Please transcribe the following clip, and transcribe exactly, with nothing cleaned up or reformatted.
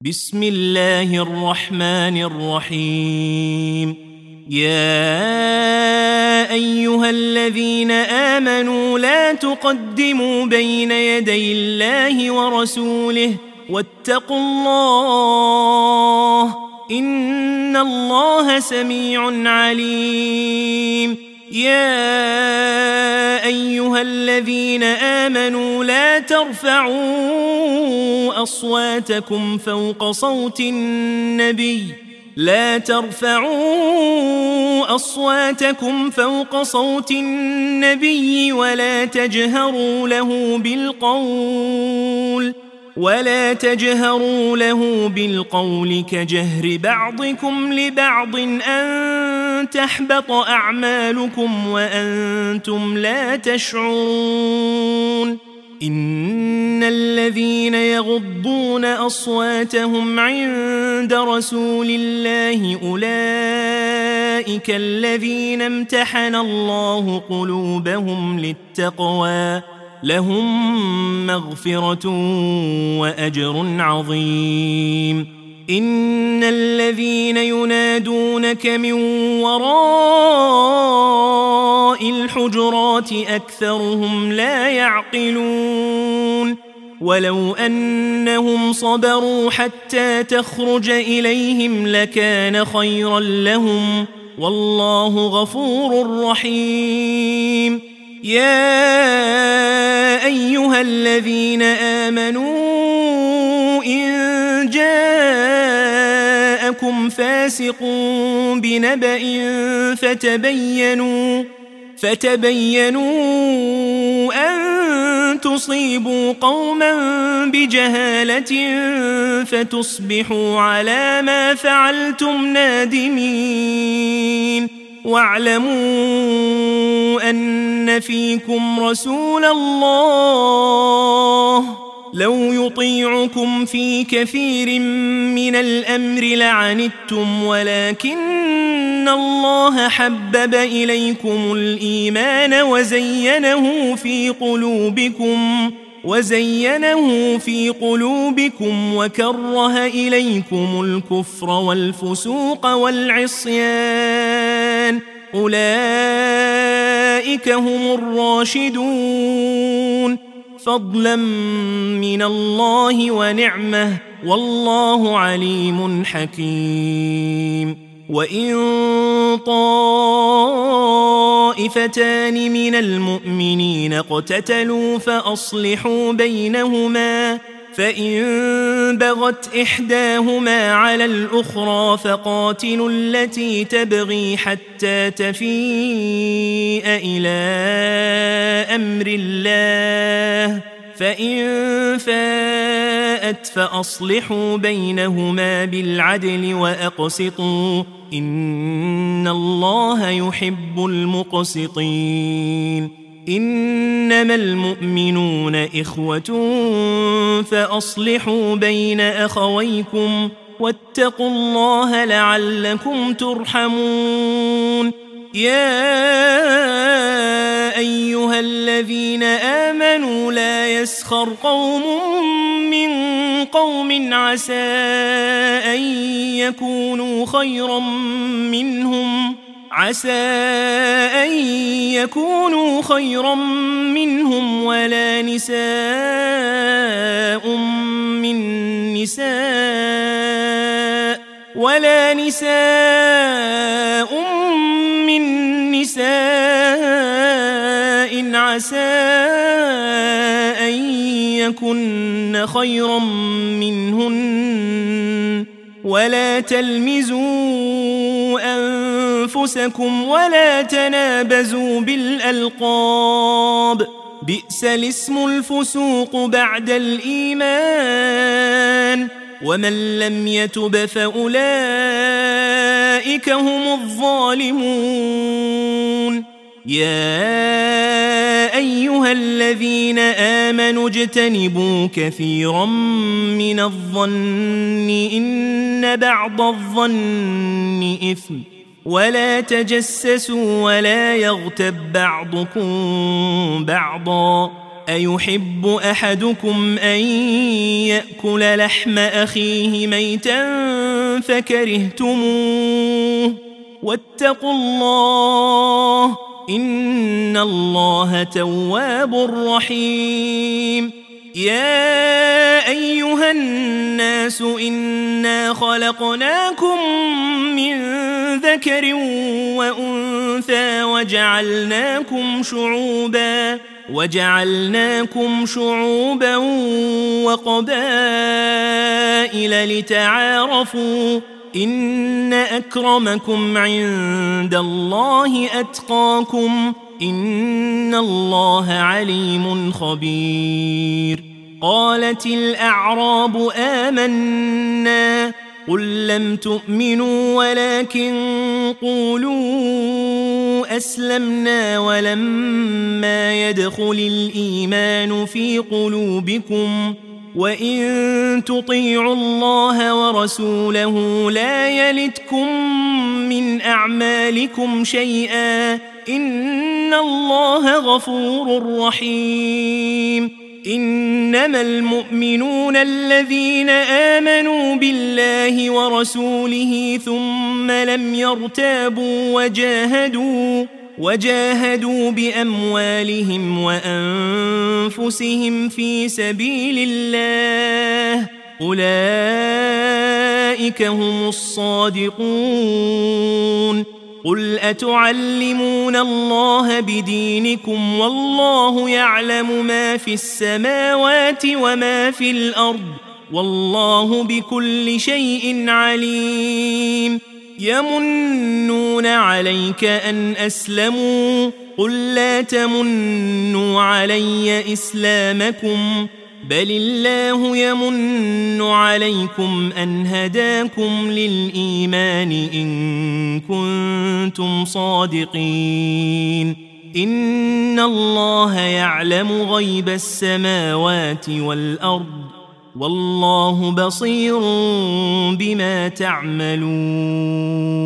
بسم الله الرحمن الرحيم. يا أيها الذين آمنوا لا تقدموا بين يدي الله ورسوله واتقوا الله إن الله سميع عليم. يا أيها الذين آمنوا لا ترفعوا أصواتكم فوق صوت النبي لا ترفعوا أصواتكم فوق صوت النبي ولا تجهروا له بالقول ولا تجهروا له بالقول كجهر بعضكم لبعض أن تحبط أعمالكم وأنتم لا تشعرون. إن الذين يغضون أصواتهم عند رسول الله أولئك الذين امتحن الله قلوبهم للتقوى لهم مغفرة وأجر عظيم. إن الذين ينادونك من وراء الحجرات أكثرهم لا يعقلون. ولو أنهم صبروا حتى تخرج إليهم لكان خيرا لهم والله غفور رحيم. يا أيها الذين آمنوا إن جاءكم فاسق بنبأ فتبينوا فتبينوا أن تصيبوا قوما بجهالة فتصبحوا على ما فعلتم نادمين. واعلموا أن فيكم رسول الله لو يطيعكم في كثير من الأمر لعنتم ولكن الله حبب إليكم الإيمان وزينه في قلوبكم وزينه في قلوبكم وكره إليكم الكفر والفسوق والعصيان أولئك هم الراشدون فضلا من الله ونعمه والله عليم حكيم. وإن طائفتان من المؤمنين اقتتلوا فأصلحوا بينهما فإن بغت إحداهما على الأخرى فقاتلوا التي تبغي حتى تفيء إلى أمر الله فإن فاءت فأصلحوا بينهما بالعدل وأقسطوا إن الله يحب المقسطين. إنما المؤمنون إخوة فأصلحوا بين أخويكم واتقوا الله لعلكم ترحمون. يا أيها الذين آمنوا لا يسخر قوم من قوم عسى أن يكونوا خيرا منهم عسى أن يكونوا خيرا منهم ولا نساء من نساء ولا نساء من نساء عسى أن يكن خيرا منهن ولا تلمزوا أنفسكم ولا تنابزوا بالألقاب بئس الاسم الفسوق بعد الإيمان ومن لم يتب فأولئك هم الظالمون. يا أيها الذين آمنوا اجتنبوا كثيرا من الظن إن بعض الظن إثم ولا تجسسوا ولا يغتب بعضكم بعضا أيحب أحدكم أن يأكل لحم أخيه ميتا فكرهتموه واتقوا الله إن الله تواب رحيم يا أيها الناس إنا خلقناكم من ذكر وأنثى وجعلناكم شعوبا وجعلناكم شعوبا وقبائل لتعارفوا إن أكرمكم عند الله أتقاكم إن الله عليم خبير قالت الأعراب آمنا قل لم تؤمنوا ولكن قولوا أسلمنا ولما يدخل الإيمان في قلوبكم وإن تطيعوا الله ورسوله لا يلتكم من أعمالكم شيئا إن الله غفور رحيم إنما المؤمنون الذين آمنوا بالله ورسوله ثم لم يرتابوا وجاهدوا وجاهدوا بأموالهم وأنفسهم في سبيل الله أولئك هم الصادقون قل أتعلمون الله بدينكم والله يعلم ما في السماوات وما في الأرض والله بكل شيء عليم يمنون عليك أن أسلموا قل لا تمنوا علي إسلامكم بل الله يمن عليكم أن هداكم للإيمان إن كنتم صادقين إن الله يعلم غيب السماوات والأرض والله بصير بما تعملون